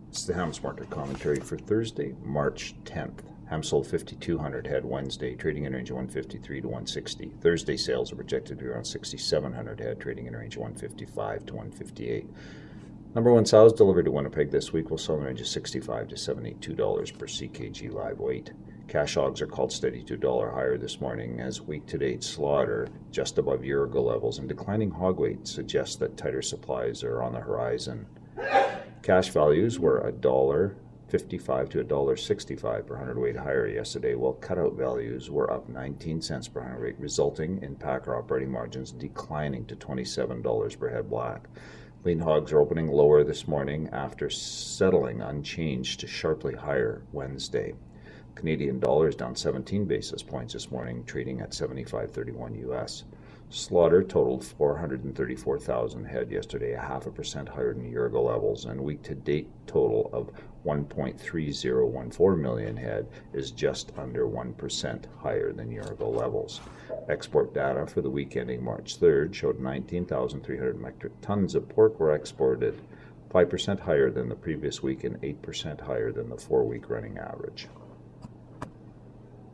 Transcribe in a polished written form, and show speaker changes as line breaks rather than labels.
It's the Hams market commentary for Thursday, March 10th. Ham sold 5,200 head Wednesday, trading in a range of 153 to 160. Thursday sales are projected to be around 6,700 head, trading in a range of 155 to 158. Number one sows delivered to Winnipeg this week will sell in the range of $65 to $72 per CKG live weight. Cash hogs are called steady to $1 higher this morning as week-to-date slaughter just above year-ago levels and declining hog weight suggests that tighter supplies are on the horizon. Cash values were $1.55 to $1.65 per hundredweight higher yesterday, while cutout values were up 19 cents per hundredweight, resulting in packer operating margins declining to $27 per head black. Lean hogs are opening lower this morning after settling unchanged to sharply higher Wednesday. Canadian dollar is down 17 basis points this morning, trading at 75.31 US. Slaughter totaled 434,000 head yesterday, 0.5% higher than year-ago levels, and week-to-date total of 1.3014 million head is just under 1% higher than year-ago levels. Export data for the week ending March 3rd showed 19,300 metric tons of pork were exported, 5% higher than the previous week and 8% higher than the 4-week running average.